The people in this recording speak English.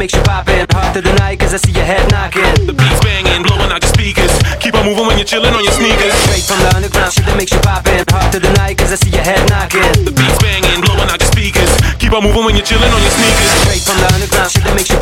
makes you poppin'. Hard to deny, cause I see your head knocking. The beat's banging, blowing out your speakers. Keep on moving when you're chilling on your sneakers. Straight from the underground, shit that makes you poppin'. Hard to deny, cause I see your head knocking. The beat's banging, blowing out your speakers. Keep on moving when you're chilling on your sneakers. Straight from the underground, shit that makes you